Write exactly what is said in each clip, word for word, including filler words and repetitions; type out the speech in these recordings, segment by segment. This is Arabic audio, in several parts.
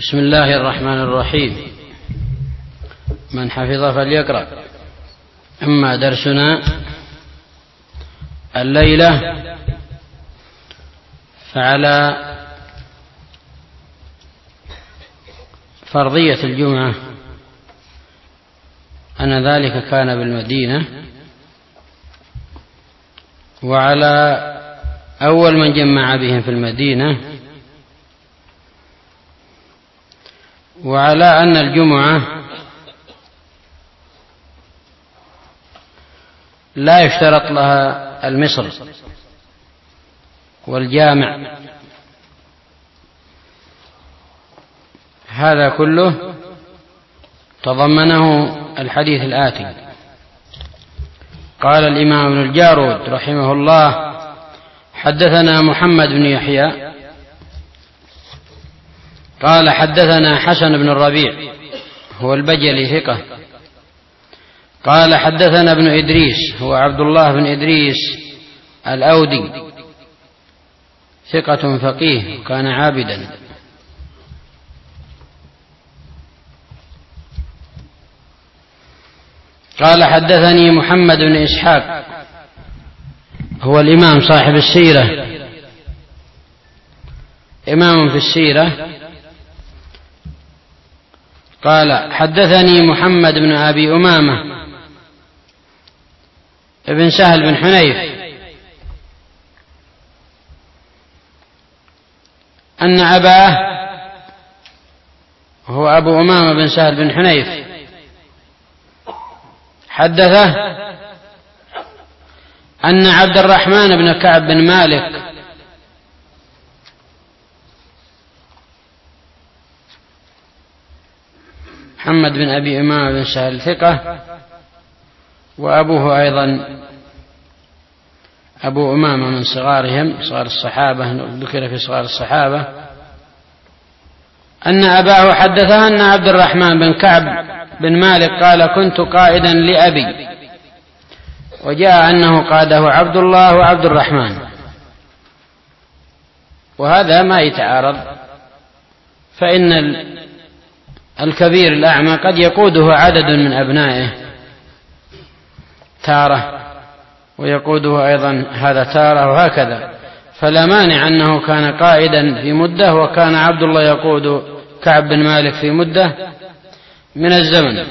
بسم الله الرحمن الرحيم. من حفظ فليقرأ. أما درسنا الليلة فعلى فرضية الجمعة أن ذلك كان بالمدينة، وعلى أول من جمع بهم في المدينة، وعلى أن الجمعة لا يشترط لها المصر والجامع. هذا كله تضمنه الحديث الآتي. قال الإمام ابن الجارود رحمه الله: حدثنا محمد بن يحيى قال حدثنا حسن بن الربيع هو البجلي ثقة، قال حدثنا ابن إدريس هو عبد الله بن إدريس الأودي ثقة فقيه وكان عابدا، قال حدثني محمد بن إسحاق هو الإمام صاحب السيرة، إمام في السيرة، قال حدثني محمد بن أبي أمامة ابن سهل بن حنيف أن أباه هو أبو أمامة بن سهل بن حنيف حدثه أن عبد الرحمن بن كعب بن مالك محمد بن أبي أمامة بن سهل ثقة، وأبوه أيضا أبو أمامة من صغارهم صغار الصحابة، ذكر في صغار الصحابة، أن أباه حدثه أن عبد الرحمن بن كعب بن مالك قال: كنت قائدا لأبي، وجاء أنه قاده عبد الله وعبد الرحمن، وهذا ما يتعارض، فإن الكبير الأعمى قد يقوده عدد من أبنائه تارة، ويقوده أيضا هذا تارة، وهكذا، فلا مانع أنه كان قائدا في مدة، وكان عبد الله يقود كعب بن مالك في مدة من الزمن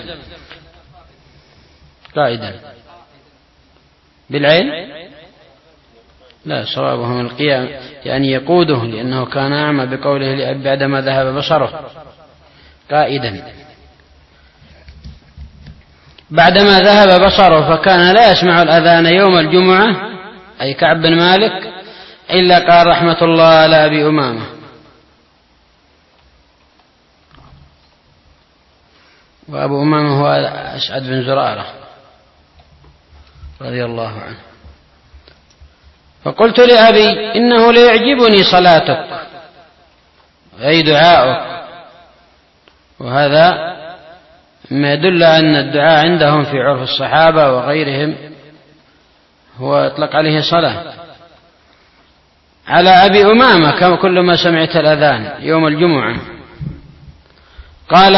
قائدا بالعين، لا، صوابه من القيام يعني يقوده، لأنه كان أعمى بقوله بعدما ذهب بصره، قائدا بعدما ذهب بصره، فكان لا يسمع الأذان يوم الجمعة أي كعب بن مالك إلا قال: رحمة الله على أبي أمامة. وأبو أمامة هو أسعد بن زرارة رضي الله عنه. فقلت لأبي: إنه ليعجبني صلاتك أي دعاؤك، وهذا ما يدل أن الدعاء عندهم في عرف الصحابة وغيرهم هو يطلق عليه صلاة. على أبي أمامة كما كل ما سمعت الأذان يوم الجمعة. قال: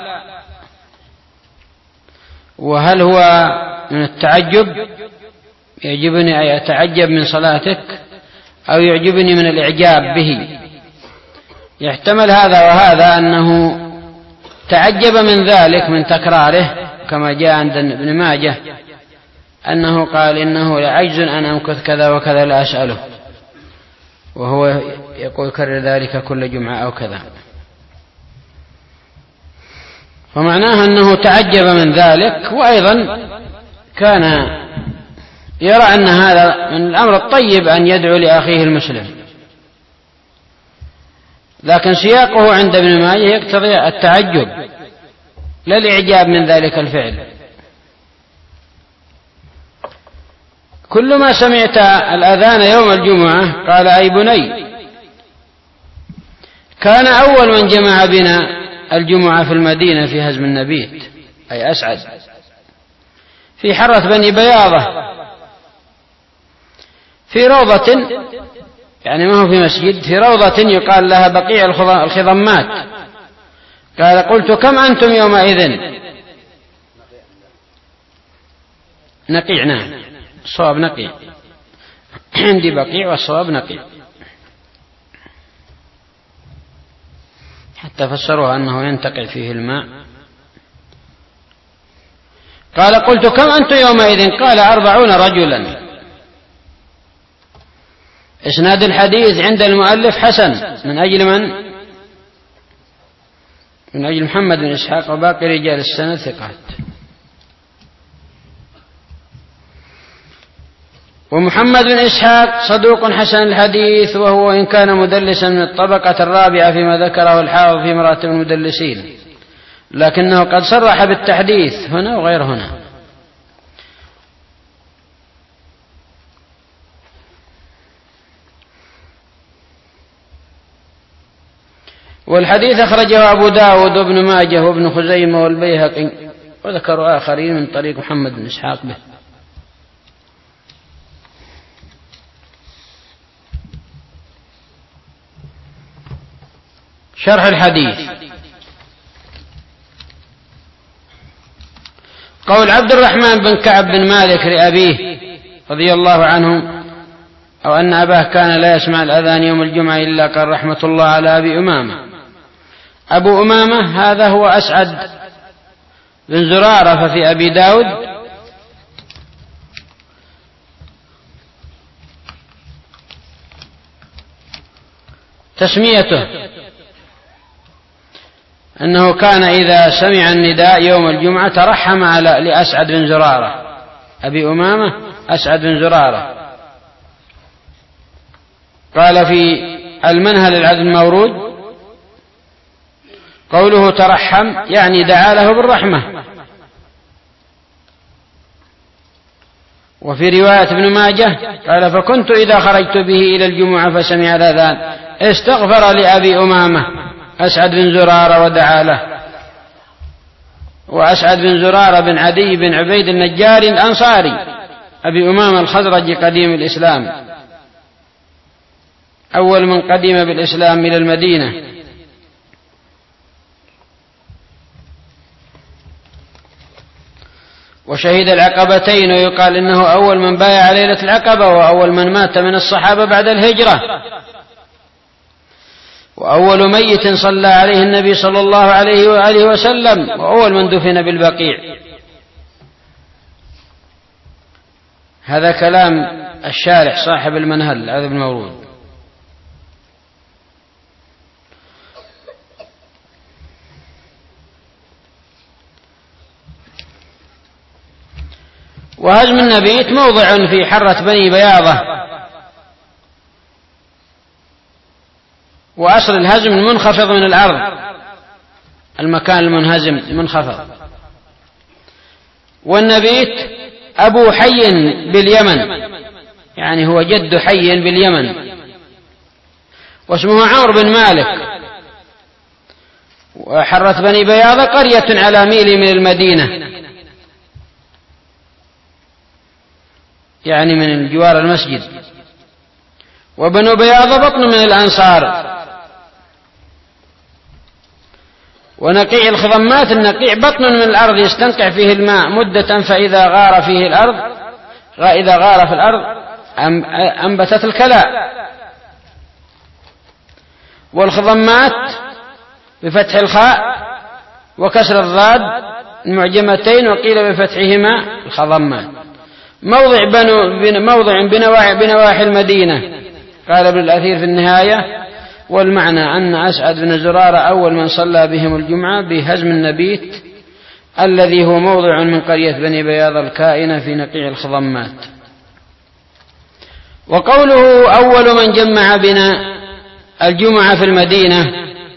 وهل هو من التعجب؟ يعجبني أي أتعجب من صلاتك، أو يعجبني من الإعجاب به؟ يحتمل هذا وهذا، أنه تعجب من ذلك من تكراره، كما جاء عند ابن ماجه أنه قال: إنه لعجز أن أمكث كذا وكذا لا أسأله، وهو يقول كرر ذلك كل جمعة أو كذا، فمعناه أنه تعجب من ذلك، وأيضا كان يرى أن هذا من الأمر الطيب أن يدعو لأخيه المسلم، لكن سياقه عند ابن ماجه يقتضي التعجب لا الإعجاب من ذلك الفعل. كل ما سمعت الأذان يوم الجمعة قال: أي بني، كان أول من جمع بنا الجمعة في المدينة في هزم النبيت أي أسعد في حرة بني بياضة في روضة، يعني ما هو في مسجد، في روضة يقال لها بقيع الخضمات، قال قلت كم أنتم يومئذ؟ نقيع. نعم، الصواب نقيع، عندي بقيع والصواب نقيع، حتى فسروها أنه ينتقع فيه الماء. قال قلت كم أنتم يومئذ؟ قال أربعون رجلا. إسناد الحديث عند المؤلف حسن من أجل من؟ من أجل محمد بن إسحاق، وباقي رجال السند ثقات. ومحمد بن إسحاق صدوق حسن الحديث، وهو إن كان مدلسا من الطبقة الرابعة فيما ذكره الحافظ في مراتب المدلسين، لكنه قد صرح بالتحديث هنا وغير هنا. والحديث أخرجه أبو داود وابن ماجه وابن خزيمة والبيهقي، وذكروا آخرين من طريق محمد بن إسحاق به. شرح الحديث. قول عبد الرحمن بن كعب بن مالك لأبيه رضي الله عنه، أو أن أباه كان لا يسمع الأذان يوم الجمعة إلا قال رحمة الله على أبي أمامة. أبو أمامة هذا هو أسعد بن زرارة، ففي أبي داود تسميته أنه كان إذا سمع النداء يوم الجمعة ترحم على لأسعد بن زرارة. أبي أمامة أسعد بن زرارة. قال في المنهل العذب المورود قوله ترحم يعني دعا له بالرحمة. وفي رواية ابن ماجه قال فكنت إذا خرجت به إلى الجمعة فسمع الأذان استغفر لأبي أمامة أسعد بن زرارة ودعا له. وأسعد بن زرارة بن عدي بن عبيد النجاري الأنصاري، أبي أمامة الخزرجي قديم الإسلام، أول من قدم بالإسلام إلى المدينة. وشهد العقبتين، ويقال إنه أول من بايع ليلة العقبة، وأول من مات من الصحابة بعد الهجرة، وأول ميت صلى عليه النبي صلى الله عليه وآله وسلم، وأول من دفن بالبقيع. هذا كلام الشارح صاحب المنهل العذب المورود. وهزم النبيت موضع في حرة بني بياضة، وأصل الهزم المنخفض من الأرض، المكان المنهزم المنخفض. والنبيت أبو حي باليمن، يعني هو جد حي باليمن، واسمه عمرو بن مالك. وحرة بني بياضة قرية على ميل من المدينة، يعني من جوار المسجد. وبنو بياضة بطن من الأنصار. ونقيع الخضمات، النقيع بطن من الأرض يستنقع فيه الماء مدة، فإذا غار فيه الأرض إذا غار في الأرض أنبتت الكلاء. والخضمات بفتح الخاء وكسر الضاد المعجمتين، وقيل بفتحهما الخضمات. موضع بنو موضع بنواحي, بنواحي المدينة. قال ابن الأثير في النهاية والمعنى أن أسعد بن زرارة أول من صلى بهم الجمعة بهزم النبيت الذي هو موضع من قرية بني بياض الكائنة في نقيع الخضمات. وقوله أول من جمع بنا الجمعة في المدينة،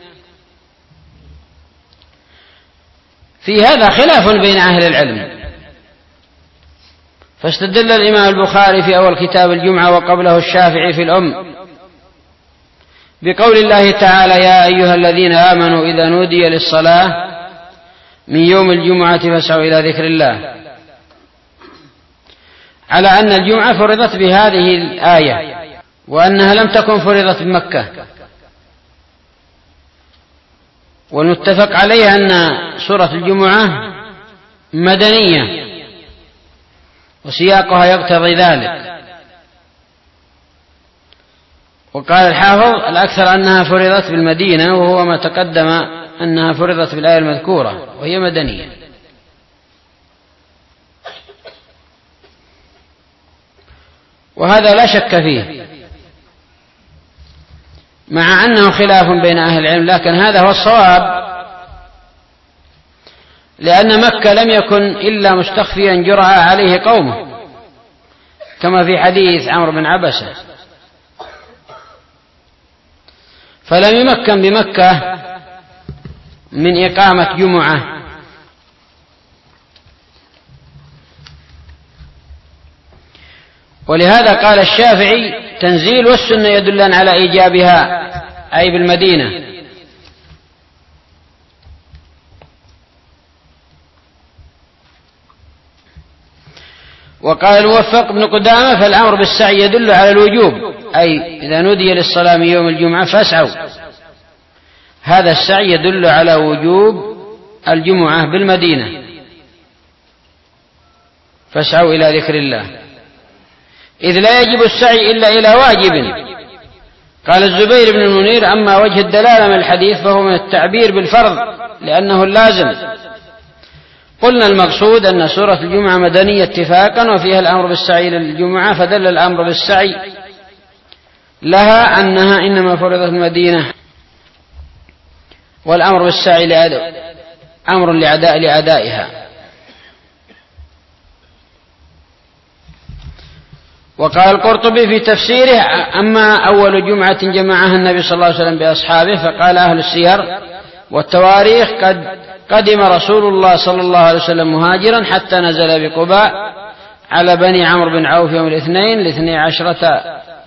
في هذا خلاف بين أهل العلم. فاستدل الإمام البخاري في أول كتاب الجمعة وقبله الشافعي في الأم بقول الله تعالى يا أيها الذين آمنوا إذا نودي للصلاة من يوم الجمعة فاسعوا إلى ذكر الله، على أن الجمعة فرضت بهذه الآية، وأنها لم تكن فرضت بمكة. والمتفق عليه أن سورة الجمعة مدنية وسياقها يقتضي ذلك. وقال الحافظ الأكثر أنها فرضت بالمدينة، وهو ما تقدم أنها فرضت بالآية المذكورة وهي مدنية. وهذا لا شك فيه، مع أنه خلاف بين أهل العلم، لكن هذا هو الصواب، لأن مكة لم يكن إلا مستخفيا جرأ عليه قومه، كما في حديث عمرو بن عبسة، فلم يمكن بمكة من إقامة جمعة. ولهذا قال الشافعي تنزيل والسنة يدلان على إيجابها، أي بالمدينة. وقال الموفق بن قدامة فالأمر بالسعي يدل على الوجوب، أي إذا نودي للصلاة من يوم الجمعة فاسعوا، هذا السعي يدل على وجوب الجمعة بالمدينة، فاسعوا إلى ذكر الله، إذ لا يجب السعي إلا إلى واجب. قال الزبير بن المنير أما وجه الدلالة من الحديث فهو من التعبير بالفرض لأنه اللازم. قلنا المقصود أن سورة الجمعة مدنية اتفاقا، وفيها الأمر بالسعي للجمعة، فدل الأمر بالسعي لها أنها إنما فرضت المدينة، والأمر بالسعي لأداء أمر لأداء لأدائها. وقال القرطبي في تفسيره أما أول جمعة جمعها النبي صلى الله عليه وسلم بأصحابه، فقال أهل السير والتواريخ قد قدم رسول الله صلى الله عليه وسلم مهاجرا حتى نزل بقباء على بني عمرو بن عوف يوم الاثنين لاثني عشرة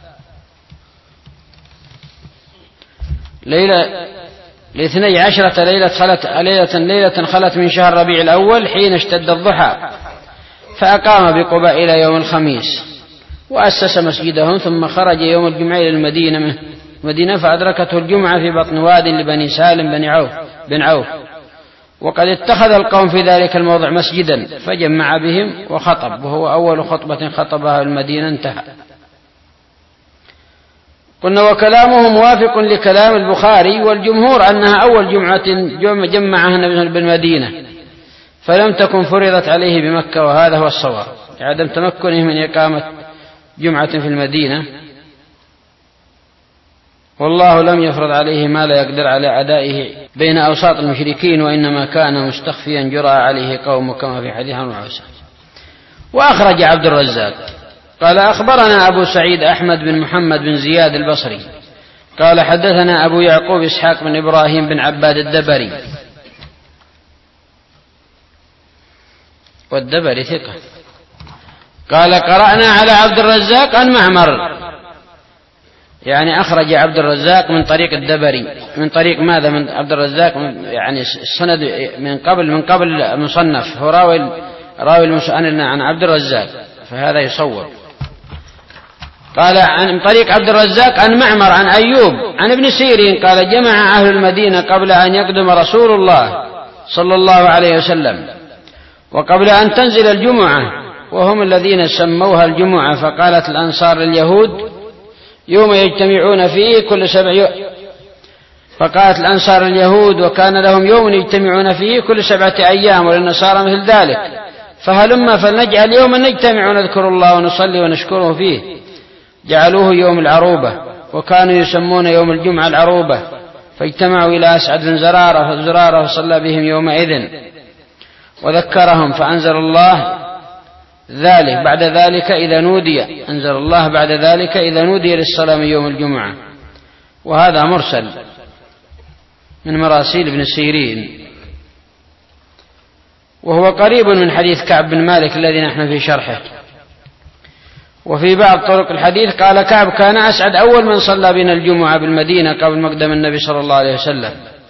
ليلة لاثني عشرة ليلة خلت ليلة ليلة خلت من شهر ربيع الأول حين اشتد الضحى، فأقام بقباء إلى يوم الخميس، وأسس مسجدهم، ثم خرج يوم الجمعة إلى المدينة مدينة فأدركته الجمعة في بطن واد لبني سالم بن عوف بن عوف وقد اتخذ القوم في ذلك الموضع مسجدا فجمع بهم وخطب، وهو أول خطبة خطبها المدينة انتهى. قلنا وكلامه موافق لكلام البخاري والجمهور أنها أول جمعة جمعها النبي بالمدينة، فلم تكن فرضت عليه بمكة، وهذا هو الصواب لعدم تمكنه من إقامة جمعة في المدينة، والله لم يفرض عليه ما لا يقدر على أدائه بين أوساط المشركين، وإنما كان مستخفيا جرأ عليه قوم، كما في حديث عن عوسى. وأخرج عبد الرزاق قال أخبرنا أبو سعيد أحمد بن محمد بن زياد البصري قال حدثنا أبو يعقوب إسحاق بن إبراهيم بن عباد الدبري، والدبري ثقة، قال قرأنا على عبد الرزاق عن معمر، يعني أخرج عبد الرزاق من طريق الدبري، من طريق ماذا؟ من عبد الرزاق يعني السند من قبل من قبل المصنف، هو راوي راوي المسند عن عبد الرزاق، فهذا يصور. قال عن طريق عبد الرزاق عن معمر عن أيوب عن ابن سيرين قال جمع أهل المدينة قبل أن يقدم رسول الله صلى الله عليه وسلم، وقبل أن تنزل الجمعة، وهم الذين سموها الجمعة، فقالت الأنصار لليهود يوم يجتمعون فيه كل سبع يوم فقالت الأنصار اليهود وكان لهم يوم يجتمعون فيه كل سبعة أيام، وللنصارى مثل ذلك، فهلما فلنجعل يوما نجتمع ونذكر الله ونصلي ونشكره فيه، جعلوه يوم العروبة، وكانوا يسمون يوم الجمعة العروبة، فاجتمعوا إلى أسعد بن زرارة فزرارة فصلى بهم يومئذ وذكرهم، فأنزل الله ذلك بعد ذلك إذا نودي أنزل الله بعد ذلك إذا نودي للصلاة من يوم الجمعة. وهذا مرسل من مراسيل ابن سيرين، وهو قريب من حديث كعب بن مالك الذي نحن في شرحه. وفي بعض طرق الحديث قال كعب كان أسعد أول من صلى بنا الجمعة بالمدينة قبل مقدم النبي صلى الله عليه وسلم.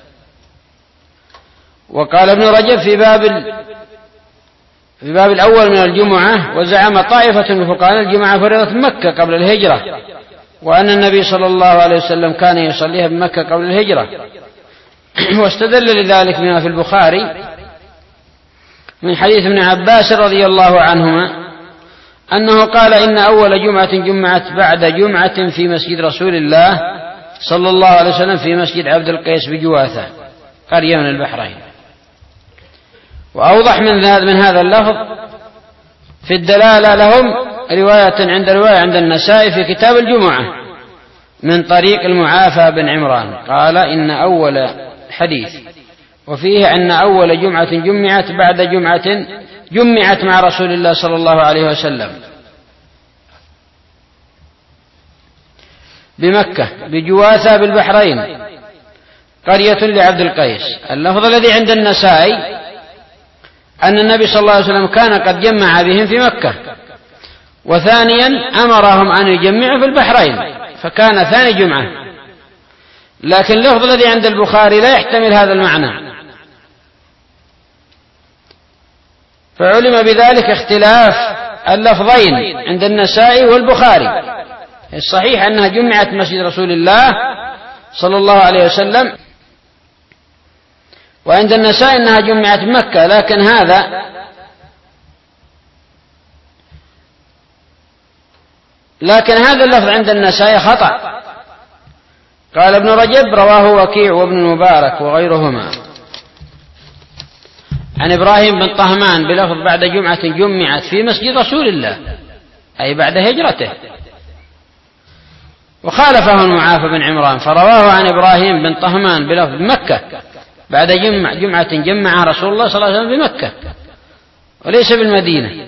وقال ابن رجب في باب في باب الأول من الجمعة وزعم طائفة من فقهاء الجمعة فرضت مكة قبل الهجرة، وأن النبي صلى الله عليه وسلم كان يصليها بمكة قبل الهجرة، واستدل لذلك بما في البخاري من حديث ابن عباس رضي الله عنهما أنه قال إن أول جمعة جمعت بعد جمعة في مسجد رسول الله صلى الله عليه وسلم في مسجد عبد القيس بجواثة قرية من البحرين. وأوضح من هذا اللفظ في الدلالة لهم رواية عند رواية عند النسائي في كتاب الجمعة من طريق المعافى بن عمران قال إن أول حديث وفيه أن أول جمعة جمعت بعد جمعة جمعت مع رسول الله صلى الله عليه وسلم بمكة بجواثة بالبحرين قرية لعبد القيس. اللفظ الذي عند النسائي أن النبي صلى الله عليه وسلم كان قد جمع بهم في مكة، وثانيا أمرهم أن يجمعوا في البحرين فكان ثاني جمعة، لكن اللفظ الذي عند البخاري لا يحتمل هذا المعنى، فعلم بذلك اختلاف اللفظين عند النسائي والبخاري. الصحيح أنها جمعت مسجد رسول الله صلى الله عليه وسلم، وعند النسائي أنها جمعت بمكة، لكن هذا لكن هذا اللفظ عند النسائي خطأ. قال ابن رجب رواه وكيع وابن المبارك وغيرهما عن إبراهيم بن طهمان بلفظ بعد جمعة جمعت في مسجد رسول الله أي بعد هجرته، وخالفه المعافى بن عمران فرواه عن إبراهيم بن طهمان بلفظ مكة بعد جمع جمعة جمعها رسول الله صلى الله عليه وسلم بمكة وليس بالمدينة،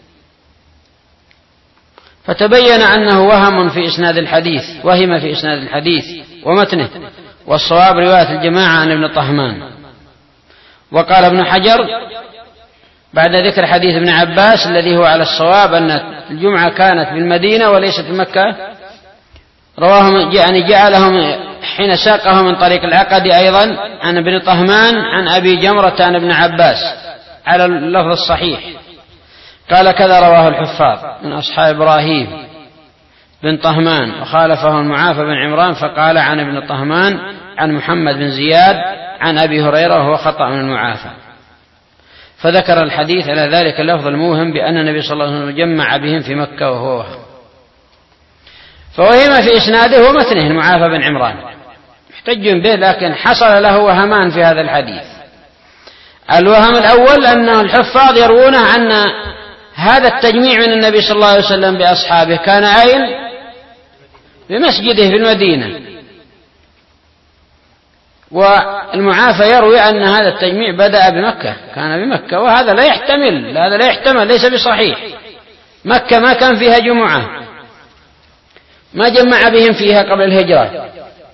فتبين أنه وهم في إسناد الحديث وهم في إسناد الحديث ومتنه، والصواب رواية الجماعة عن ابن طهمان. وقال ابن حجر بعد ذكر حديث ابن عباس الذي هو على الصواب أن الجمعة كانت بالمدينة وليست بمكة، رواه يعني جعلهم حين ساقه من طريق العقد أيضا عن ابن طهمان عن أبي جمرة عن ابن عباس على اللفظ الصحيح. قال كذا رواه الحفاظ من أصحاب إبراهيم بن طهمان، وخالفه المعافى بن عمران فقال عن ابن طهمان عن محمد بن زياد عن أبي هريرة وهو خطأ من المعافى، فذكر الحديث على ذلك اللفظ الموهم بأن النبي صلى الله عليه وسلم جمع بهم في مكة وهو وهم، فوهم في إسناده ومتنه المعافى بن عمران محتج به، لكن حصل له وهمان في هذا الحديث. الوهم الأول أن الحفاظ يروون أن هذا التجميع من النبي صلى الله عليه وسلم بأصحابه كان أين؟ بمسجده في المدينة، والمعافى يروي أن هذا التجميع بدأ بمكة كان بمكة، وهذا لا يحتمل هذا لا يحتمل ليس بصحيح. مكة ما كان فيها جمعة، ما جمع بهم فيها قبل الهجرة.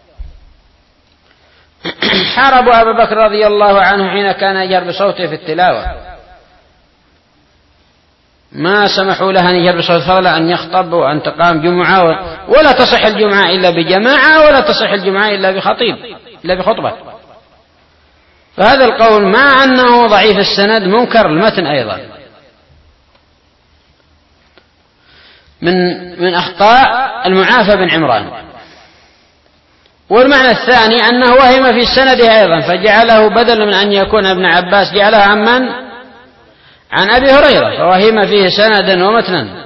حاربوا أبا بكر رضي الله عنه حين كان يجهر بصوته في التلاوة، ما سمحوا له أن يجهر بصوته فضلا أن يخطب وأن تقام جمعة، ولا تصح الجمعة إلا بجماعة، ولا تصح الجمعة إلا بخطيب إلا بخطبة. فهذا القول مع أنه ضعيف السند منكر المتن أيضا من من أخطاء المعافى بن عمران. والمعنى الثاني أنه وهم في السند أيضا فجعله بدل من أن يكون ابن عباس جعله عن من؟ عن أبي هريرة، فوهم فيه سندا ومتنا.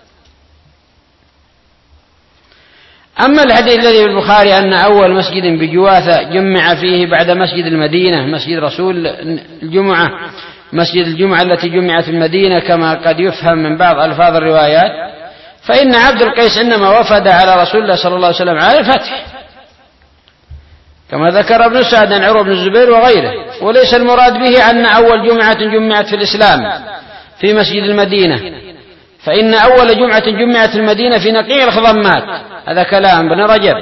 أما الحديث الذي في البخاري أن أول مسجد بجواثة جمع فيه بعد مسجد المدينة مسجد رسول الجمعة مسجد الجمعة التي جمعت في المدينة كما قد يفهم من بعض ألفاظ الروايات، فإن عبد القيس إنما وفد على رسول الله صلى الله عليه وسلم على الفتح كما ذكر ابن سعد عن عروة بن الزبير وغيره، وليس المراد به أن أول جمعة جمعت في الإسلام في مسجد المدينة، فإن أول جمعة جمعت في المدينة في نقيع الخضمات، هذا كلام ابن رجب.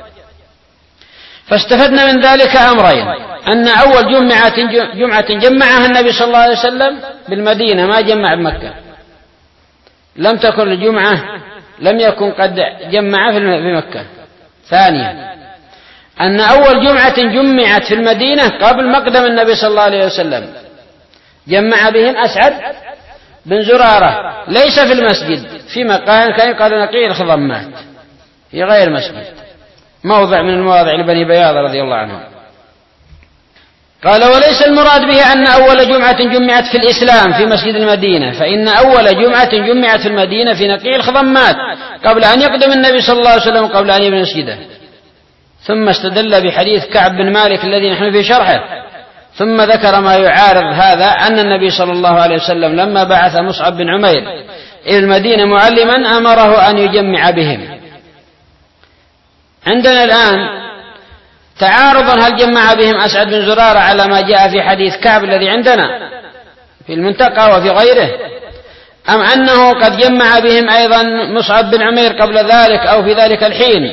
فاستفدنا من ذلك أمرين: أن أول جمعة جمعة جمعها النبي صلى الله عليه وسلم بالمدينة ما جمع بمكة، لم تكن الجمعة لم يكن قد جمع في مكة. ثانيا أن أول جمعة جمعت في المدينة قبل مقدم النبي صلى الله عليه وسلم جمع بهم أسعد بن زرارة ليس في المسجد، في مكان كان يقال نقيع الخضمات في غير مسجد، موضع من المواضع لبني بياض رضي الله عنهم. قال وليس المراد به أن أول جمعة جمعت في الإسلام في مسجد المدينة، فإن أول جمعة جمعت في المدينة في نقيع الخضمات قبل أن يقدم النبي صلى الله عليه وسلم قبل أن يبني مسجده. ثم استدل بحديث كعب بن مالك الذي نحن في شرحه، ثم ذكر ما يعارض هذا أن النبي صلى الله عليه وسلم لما بعث مصعب بن عمير إلى المدينة معلما أمره أن يجمع بهم. عندنا الآن تعارضا، هل جمع بهم أسعد بن زرارة على ما جاء في حديث كعب الذي عندنا في المنتقى وفي غيره، أم أنه قد جمع بهم أيضا مصعب بن عمير قبل ذلك أو في ذلك الحين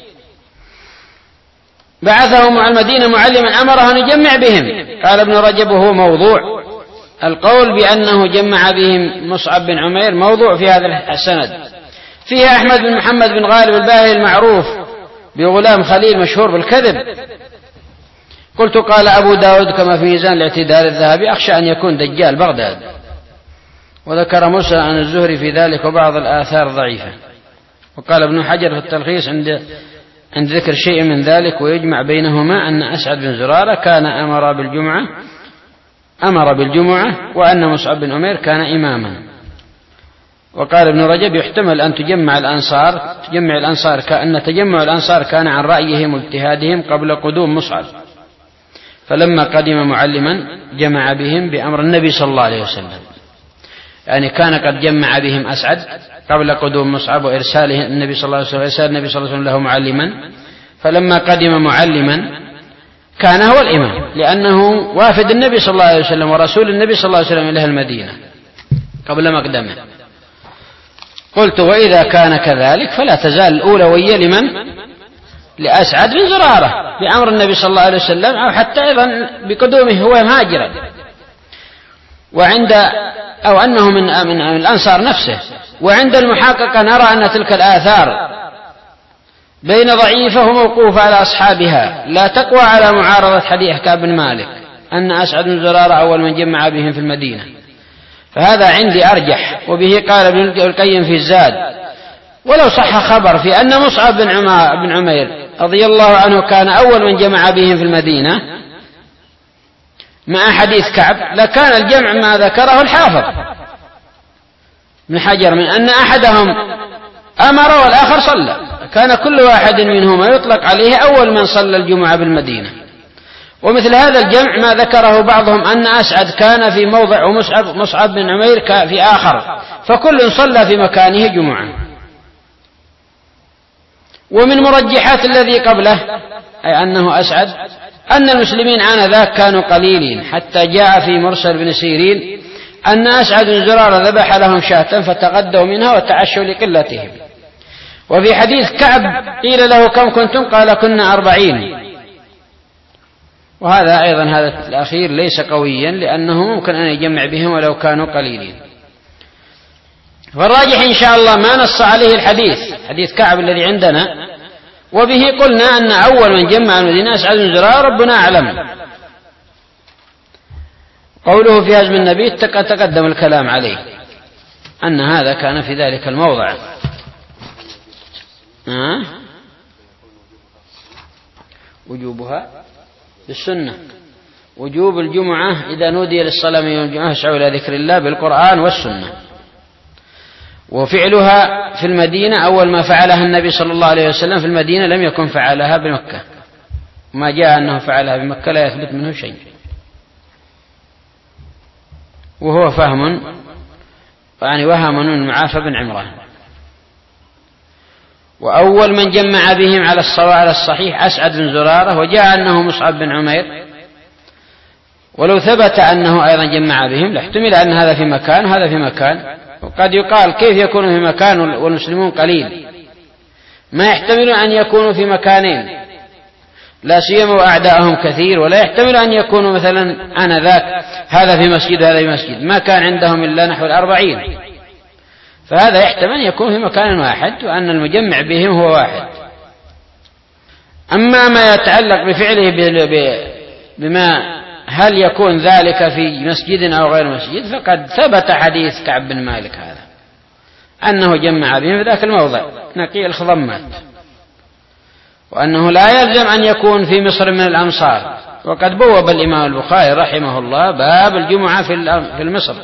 بعثهم على المدينة معلما أمره أن يجمع بهم؟ قال ابن رجب هو موضوع، القول بأنه جمع بهم مصعب بن عمير موضوع في هذا السند. فيها أحمد بن محمد بن غالب الباهلي المعروف بغلام خليل مشهور بالكذب. قلت قال أبو داود كما في ميزان الاعتدال الذهبي أخشى أن يكون دجال بغداد. وذكر موسى عن الزهري في ذلك وبعض الآثار ضعيفة. وقال ابن حجر في التلخيص عند عند ذكر شيء من ذلك ويجمع بينهما أن أسعد بن زرارة كان أمر بالجمعة أمر بالجمعة وأن مصعب بن عمير كان إماما. وقال ابن رجب يحتمل أن تجمع الأنصار تجمع الأنصار كأن تجمع الأنصار كان عن رأيهم واجتهادهم قبل قدوم مصعب، فلما قدم معلما جمع بهم بأمر النبي صلى الله عليه وسلم، يعني كان قد جمع بهم أسعد قبل قدوم مصعب وإرساله النبي صلى الله عليه وسلم وإرسال النبي صلى الله عليه وسلم له معلما، فلما قدم معلما كان هو الإمام لأنه وافد النبي صلى الله عليه وسلم ورسول النبي صلى الله عليه وسلم إلى المدينة قبل مقدمه. قلت وإذا كان كذلك فلا تزال الأولوية لمن؟ لأسعد بن زرارة بأمر النبي صلى الله عليه وسلم، أو حتى أيضا بقدومه هو مهاجرا، وعند أو أنه من من الأنصار نفسه. وعند المحققة نرى أن تلك الآثار بين ضعيفة وموقوفة على أصحابها لا تقوى على معارضة حديث كعب بن مالك أن أسعد بن زرارة أول من جمع بهم في المدينة، فهذا عندي أرجح. وبه قال ابن القيم في الزاد ولو صح خبر في أن مصعب بن عمير رضي الله عنه كان أول من جمع بهم في المدينة مع حديث كعب لكان الجمع ما ذكره الحافظ ابن حجر من أن أحدهم أمر والآخر صلى، كان كل واحد منهما يطلق عليه أول من صلى الجمعة بالمدينة. ومثل هذا الجمع ما ذكره بعضهم أن أسعد كان في موضع ومصعب مصعب بن عمير في آخر، فكل صلى في مكانه جمعة. ومن مرجحات الذي قبله أي أنه أسعد أن المسلمين آنذاك كانوا قليلين، حتى جاء في مرسل بن سيرين أن أسعد بن زرارة ذبح لهم شاة فتغدوا منها وتعشوا لقلتهم. وفي حديث كعب قيل له كم كنتم؟ قال كنا أربعين. وهذا أيضا هذا الأخير ليس قويا لأنه ممكن أن يجمع بهم ولو كانوا قليلين. فالراجح إن شاء الله ما نص عليه الحديث حديث كعب الذي عندنا، وبه قلنا أن أول من جمع المدينة أسعد بن زرارة ربنا أعلم. قوله في هزم النبي تقدم الكلام عليه أن هذا كان في ذلك الموضع. أه؟ وجوبها بالسنة، وجوب الجمعة إذا نودي للصلاة من يوم الجمعة فاسعوا إلى ذكر الله بالقرآن والسنة. وفعلها في المدينة أول ما فعلها النبي صلى الله عليه وسلم في المدينة لم يكن فعلها بمكة، ما جاء أنه فعلها بمكة لا يثبت منه شيء، وهو فهم يعني وهم المعافى بن عمران. وأول من جمع بهم على الصواب على الصحيح أسعد بن زرارة، وجاء أنه مصعب بن عمير، ولو ثبت أنه أيضا جمع بهم لاحتمل أن هذا في مكان وهذا في مكان. وقد يقال كيف يكون في مكان والمسلمون قليل؟ ما يحتمل أن يكونوا في مكانين لا سيما وأعداءهم كثير، ولا يحتمل أن يكونوا مثلا آنذاك هذا في مسجد وهذا في مسجد، ما كان عندهم إلا نحو الأربعين، فهذا يحتمل أن يكون في مكان واحد وأن المجمع بهم هو واحد. أما ما يتعلق بفعله بما هل يكون ذلك في مسجد أو غير مسجد، فقد ثبت حديث كعب بن مالك هذا أنه جمع بهم في ذاك الموضع نقيع الخضمات، وأنه لا يلزم أن يكون في مصر من الأمصار وقد بوب الإمام البخاري رحمه الله باب الجمعة في مصر،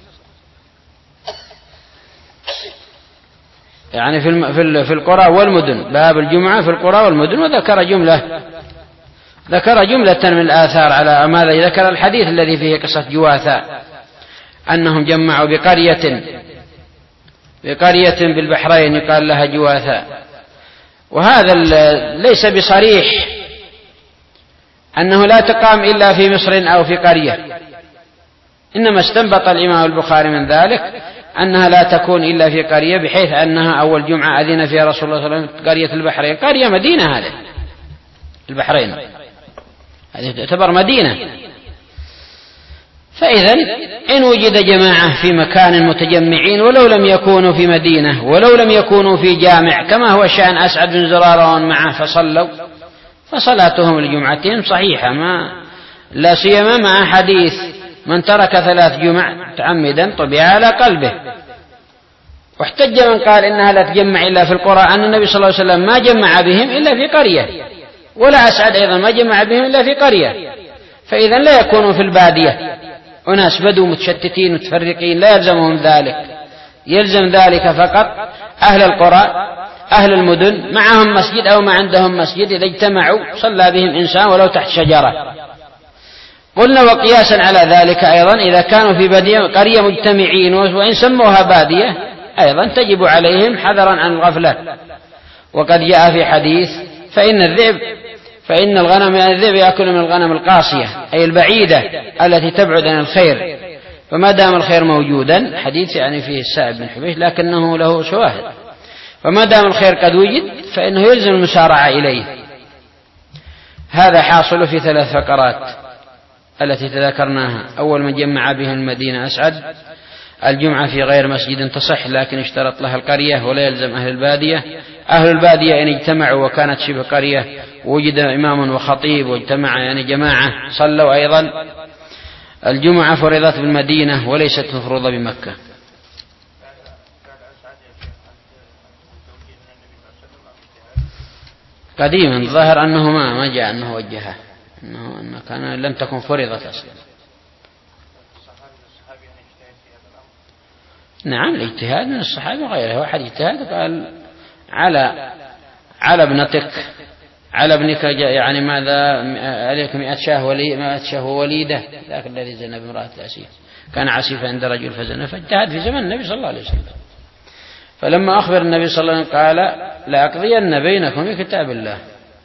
يعني في القرى والمدن، باب الجمعة في القرى والمدن، وذكر جملة ذكر جملة من الآثار على ماذا ذكر الحديث الذي فيه قصة جواثة أنهم جمعوا بقرية بقرية بالبحرين يقال لها جواثة، وهذا ليس بصريح أنه لا تقام إلا في مصر أو في قرية، إنما استنبط الإمام البخاري من ذلك أنها لا تكون إلا في قرية، بحيث أنها أول جمعة أذن فيها رسول الله صلى الله عليه وسلم قرية البحرين، قرية مدينة هذه البحرين، هذه تعتبر مدينة. فإذا إن وجد جماعة في مكان متجمعين ولو لم يكونوا في مدينة ولو لم يكونوا في جامع، كما هو شأن أسعد بن زرارة ومن معه، فصلوا فصلاتهم لجمعتهم صحيحة، ما لا سيما مع حديث من ترك ثلاث جمع متعمدا طبع على قلبه. واحتج من قال إنها لا تجمع إلا في القرى أن النبي صلى الله عليه وسلم ما جمع بهم إلا في قرية، ولا أسعد أيضا ما جمع بهم إلا في قرية، فإذا لا يكونوا في البادية أناس بدوا متشتتين متفرقين، لا يلزمهم ذلك، يلزم ذلك فقط أهل القرى أهل المدن معهم مسجد أو ما عندهم مسجد، إذا اجتمعوا صلى بهم إنسان ولو تحت شجرة. قلنا وقياسا على ذلك أيضا إذا كانوا في قرية مجتمعين وإن سموها بادية أيضا تجب عليهم حذرا عن الغفلة، وقد جاء في حديث فإن الذئب فإن الغنم يعني الذئب يأكل من الغنم القاصية أي البعيدة التي تبعد عن الخير، فما دام الخير موجودا، حديث يعني فيه السائب بن حبيش لكنه له شواهد، فما دام الخير قد وجد فإنه يلزم المسارعة إليه. هذا حاصل في ثلاث فقرات التي تذكرناها. أول من جمع به المدينة أسعد، الجمعة في غير مسجد تصح لكن اشترط لها القرية ولا يلزم أهل البادية. أهل البادية إن اجتمعوا وكانت شبه قرية ووجد إمام وخطيب واجتمع يعني جماعة صلوا أيضا. الجمعة فرضت بالمدينة وليست مفروضة بمكة. قديما ظاهر أنه ما ما جاء أنه وجهها، أنه أنه كان لم تكن فرضت أصلا. نعم الاجتهاد من الصحابة غيره، واحد اجتهاد قال على على ابنتك على ابنك يعني ماذا عليك مئة شاه ولي مئة شاه وليدة، ذاك الذي زنى بامرأة الأسير كان عسيفا عند رجل فزنى، فاجتهد في زمن النبي صلى الله عليه وسلم، فلما أخبر النبي صلى الله عليه وسلم قال لأقضين بينكم بكتاب الله.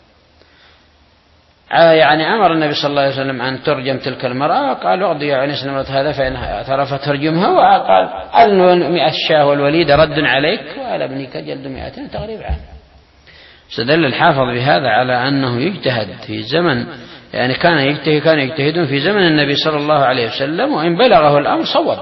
يعني أمر النبي صلى الله عليه وسلم أن ترجم تلك المرأة، قال اقضي عن اسم هذا فإن اعترفت ترجمها، وقال المئة شاه والوليد رد عليك وعلى ابنك جلد مئتين تغريب عنه. استدل الحافظ بهذا على أنه يجتهد في زمن، يعني كان يجتهد كان يجتهدون في زمن النبي صلى الله عليه وسلم، وإن بلغه الأمر صوب.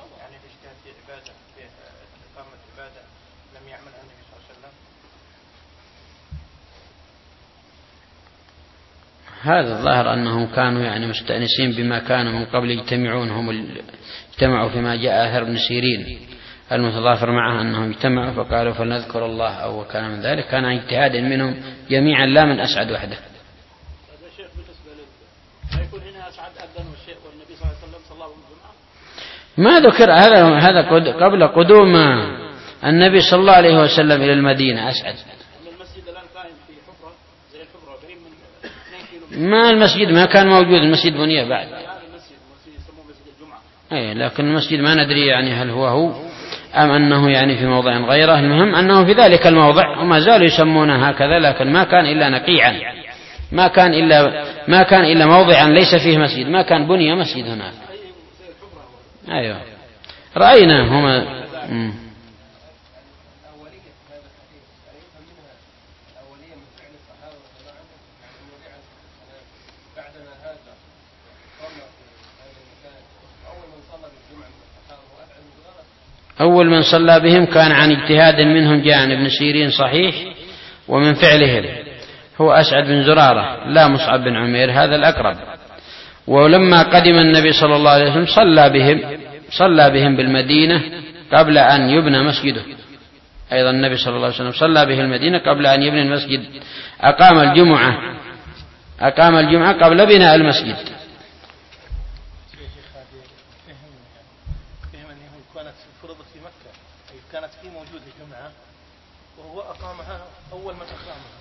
هذا الظاهر أنهم كانوا يعني مستأنسين بما كانوا من قبل يجتمعون، هم اجتمعوا فيما جاء آثر ابن سيرين المتضافر معه أنهم اجتمعوا فقالوا فلنذكر الله، أو كان من ذلك كان عن اجتهاد منهم جميعا لا من أسعد وحده. ما ذكر هذا هذا قبل قدوم النبي صلى الله عليه وسلم إلى المدينة أسعد. ما المسجد ما كان موجود، المسجد بني بعد، أي لكن المسجد ما ندري يعني هل هو هو أم أنه يعني في موضع غيره. المهم أنه في ذلك الموضع وما زالوا يسمونه هكذا، لكن ما كان إلا نقيعا، ما كان إلا ما كان إلا موضعا ليس فيه مسجد، ما كان بني مسجد هناك. أيوة رأينا هما م. أول من صلى بهم كان عن اجتهاد منهم جاء عن ابن سيرين صحيح، ومن فعلهم هو أسعد بن زرارة لا مصعب بن عمير، هذا الأقرب. ولما قدم النبي صلى الله عليه وسلم صلى بهم صلى بهم بالمدينة قبل أن يبنى مسجده، أيضا النبي صلى الله عليه وسلم صلى به المدينة قبل أن يبنى المسجد، أقام الجمعة أقام الجمعة قبل بناء المسجد. فرضت في مكة أي كانت في موجود الجمعة وهو أقامها أول من أقامها.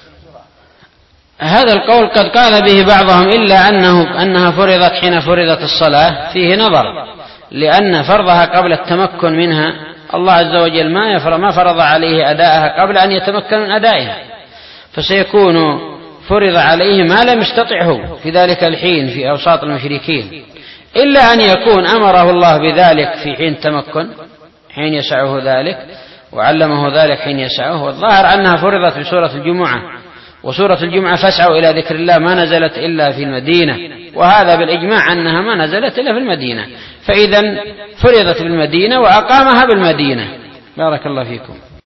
هذا القول قد قال به بعضهم إلا أنه أنها فرضت حين فرضت الصلاة فيه نظر، لأن فرضها قبل التمكن منها الله عز وجل ما يفرض ما فرض عليه أداءها قبل أن يتمكن من أدائها، فسيكون فرض عليه ما لم يستطعه في ذلك الحين في أوساط المشركين، إلا أن يكون أمره الله بذلك في حين تمكن حين يسعه ذلك، وعلمه ذلك حين يسعه. والظاهر أنها فرضت في سورة الجمعة، وسورة الجمعة فاسعوا إلى ذكر الله ما نزلت إلا في المدينة، وهذا بالإجماع أنها ما نزلت إلا في المدينة، فإذا فرضت بالمدينة وأقامها بالمدينة. بارك الله فيكم.